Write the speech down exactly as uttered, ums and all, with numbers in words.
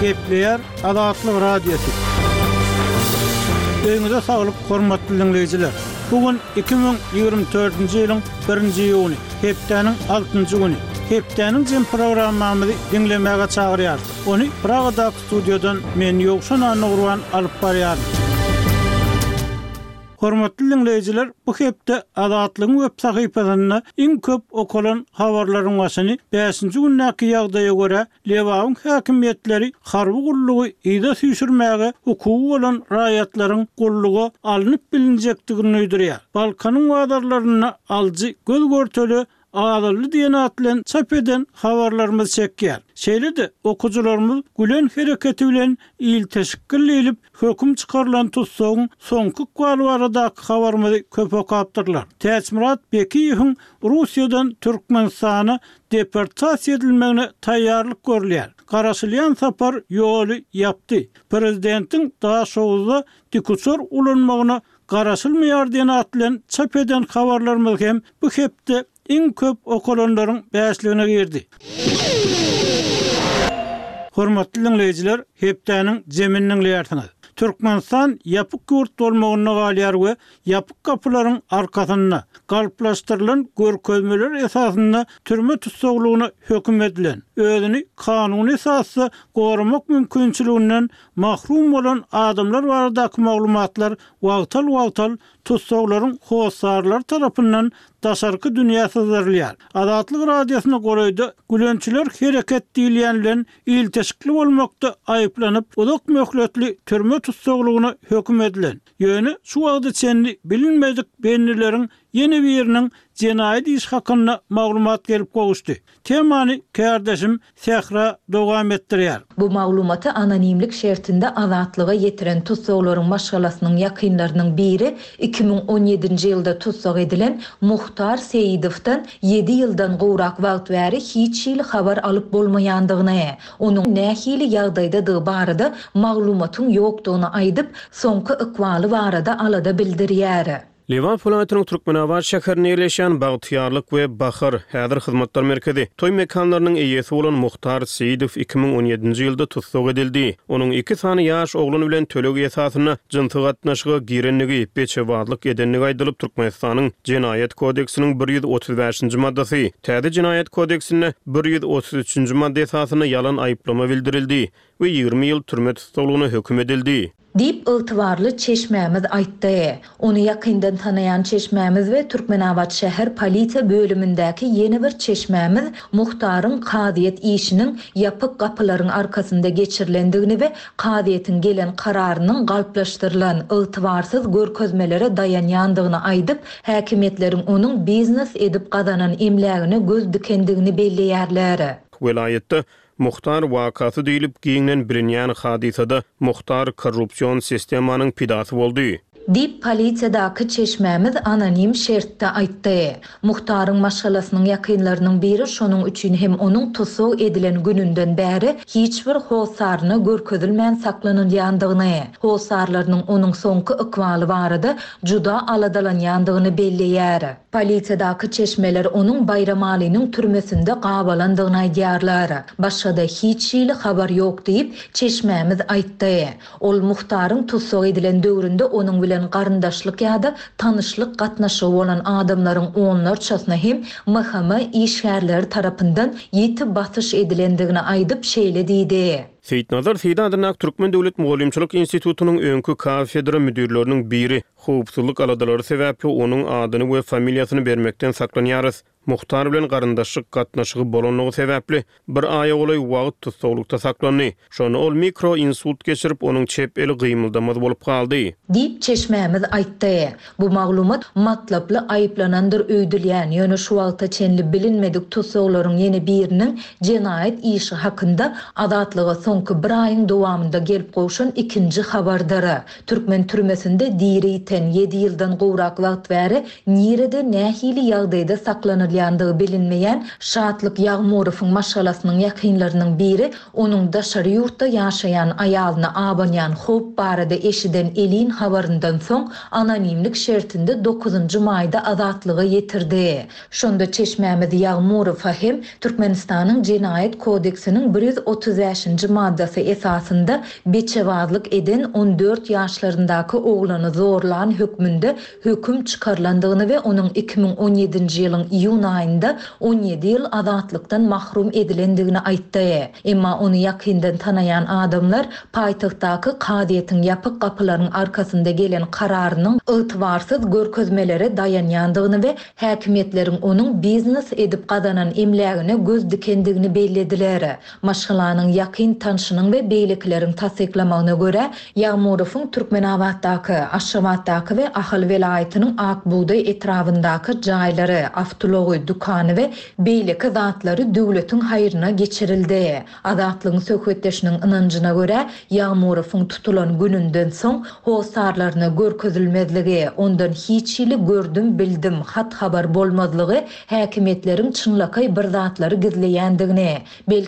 Gepleyer Azatlyk Radiosu. Öňüňizde saglyk, hormatly dinleýijiler. Bugün iki bin ýygrimi dördünji ýylyň birinji ýuny, hepdeniň altynjy güni. Hepdeniň jym programmamyzy dinlemäge çagyrýar. Ony Pragada studiodan men Ýogşan Anurwan alyp barýar. Hormatly dinleýijiler, bu hepde Azatlygyň web sahypasyna iň köp okulan habarlaryň başyny beşinji günnäki ýagdaýa görä Lewaň häkimetleri harby gullugy ýa-da süýşürmäge hukuky bolan raýatlaryň gullugy alınıp bilinjekdigini öýdürýär. Balkanyň wadarlaryna aljy göz görteli Ağdalı diýen atlan çap eden habarlarymyz çekýär. Şeýlede okujularymyz gülen hereketi bilen il teşekkür edip höküm çykarylan tutsagyň soňky gwaly baradaky habarymyzy köp okapdyrlar. Täsmirat Bekiýewiň Russiýadan Türkmenistana deportasiýa edilmegine taýýarlyk görülýär. Garaşylýan sapar ýoly ýapdy. Prezidentiň daha şowuzda dikutsor ulanmagyna garaşylmaýar diýen atlan çap eden habarlarymyz hem bu hepde iň köp okulanlaryň beşligine girdi. Hormatly dinleýijiler, hepdeniň jeminiň ýertini. Türkmenistan ýapyk ýurt bolmagyna galýar we ýapyk kapylaryň arkasyna galplaşdyrylan görkezmeler esasynda türme tutsaglygyna höküm edilen, özüni kanuny esasy goramak mümkinçiliginden mahrum bolan adamlar baradaky maglumatlar wagtal-wagtal tutsaglaryň hossarlar tarapyndan daşarky dünýä sızdyrylýar. Azatlyk radiosyna goraýda gülençiler hereket diýilýänlen il teşkil bolmakda aýyplanyp uzak möhletli türme tutsaglygyna höküm edilen. Ýöne şu wagtda çenli bilinmedik benlileriň yeni biriniň jenaýat iş hakyna maglumat gelip gowuşdy. Temany kardeşim Sehra dowam etdirýär. Bu maglumaty anonimlik şertinde azatlyga ýetiren tutsaglaryň maşgalasynyň ýakynlarynyň biri iki bin on ýedinji ýylda tutsag edilen Muhtar Seyidowdan ýedi ýyldan gowrak wagt bäri hiç ýyl habar alyp bolmaýandygyna, onuň nähili ýagdaýda barada maglumatyň ýokdugyna aýdyp, soňky ykwaly barada alada bildirýär. Lewan Polatynyň Türkmenawat şäherine ýerleşen Bagtyarlyk we Bahar häzir hyzmatlar merkezi toý mekanlarynyň eýesi bolan Muhtar Seyidow iki bin on ýedinji ýylda tutsag edildi. Onuň iki sany ýaş ogluny bilen tölegi esasyna jynty gatnaşygy girenligi, beçewatlyk edenligi aýdylyp Türkmenistanyň Jenaýat kodeksiniň bir ýüz otuz beşinji maddasy, täze Jenaýat kodeksine bir ýüz otuz üçinji madda esasyna ýalan aýplama bildirildi we ýygrimi ýyl türme tutsaglygyna höküm edildi. Dip ıltıvarlı Çeşmemiz aýtdy. Onu ýakyndan tanayan Çeşmemiz we Türkmenawat şäher polisiýa bölümindäki yeni bir Çeşmemiz muhtaryň kadyet işiniň ýapyk gapylaryň arkasynda geçirilendigini we kadyetiň gelen kararynyň galplaşdyrylan ıltıvarsyz görkezmelere dayanýandygyny aýdyp, häkimetleriň onuň biznes edip gazanan emlägine göz dikendigini belleýärler. Welayetde Muhtar wakasy diýilip giňlen bilinýän hadisada Muhtar korrupsiýon sistemanyň pidasy boldy. Dip polisiýadaky Çeşmemiz anonim şertde aýtdy. Muhtaryň maşgalasynyň ýakynlarynyň biri şonuň üçin hem onuň tutsag edilen gününden bäri hiç bir hossarny görkezilmän saklanylýandygyny, hossarlarynyň onuň soňky ykwaly barada juda aladalanýandygyny belleýär. Polisiýadaky çeşmeler onuň Bayram Ali'niň türmesinde gabalandygyny aýdýarlar. Başga-da hiç ýyl habar ýok diýip Çeşmemiz aýtdy. Ol muhtaryň tutsag edilen döwründe onuň bilen garyndaşlyk ýa-da tanyşlyk gatnaşygy bolan adamlaryň onlarçasyna hem mahkama işgärleri tarapyndan ýetip basyş edilendigini aýdyp şeýle diýdi. Seyitnazar Seydadynak Türkmen Döwlet Mugallimçilik Institutunyň öňkü kafedra müdirleriniň biri howpsuzlyk aladalary sebäpli onuň adyny we familiýasyny bermekden saklanýarys. Muhtar bilen garyndaşlyk gatnaşygy bolanlygy sebäpli bir aýa olay wagt tutsaglykda saklandy. Şonu ol mikro insult geçirip onuň çep eli gymyldamaz bolup galdy. Dip Çeşmemiz aýtdy. Bu maglumat matlaply aýyplanandyr öýdülýän, ýöne şu wagtda çenli bilinmedik tutsaglaryň ýene biriniň jenaýat işi hakynda azatlyga soňky bir aýyň dowamında gelip gowşan ikinji habardyr. Türkmen türmesinde diri iten ýedi ýyldan gowrak wagt bäri nirede nähili ýagdaýda saklanýar aýlandygy bilinmeýän Şatlyk Ýagmurowyň maşgalasynyň ýakynlarynyň biri onuň daşary ýurtda ýaşaýan aýalyna abanýan hop barada eşiden elin habaryndan soň anonimlik şertinde dokuzunçy maýda azatlygy ýetirdi. Şonda Çeşmämiz Ýagmurow hem Türkmenistanyň Jenaýat kodeksiniň bir ýüz otuz beşinçi maddasy esasında beçewazlyk eden on dört ýaşlaryndaky oglany zorlan hökmünde höküm çykarlandygyny we onuň iki ming on ýedinçi ýylyň iýun aýynda on ýedi ýyl azatlykdan mahrum edilendigini aýtdy. Emma onu ýakyndan tanayan adamlar paýtagtdaky kadyetiň ýapyk gapylaryň arkasynda gelen kararynyň ygtybarsyz görkezmelere dayanýandygyny we häkimetleriň onuň biznes edip gadanan emlägine göz dikendigini bellediler. Maşgalanyň ýakyn tanşynyň we beýlekleriň tasdiklamagyna görä, Ýagmurowyň Türkmenawatdaky, Aşgabatdaky we Ahal welaýatynyň Akbuğday etrafyndaky jaýlary, avtology, dukany we beýleki zatlary döwletiň haýryna geçirildi. Azatlygyň söhbetleşiniň ynanjyna görä, Ýagmurowyň tutulan gününden soň howsarlaryna görkezilmezligi, ondan hiç ýyly gördüm, bildim, hat habar bolmazlygy häkimetleriň çynlakay bir zatlary gizleýändigini,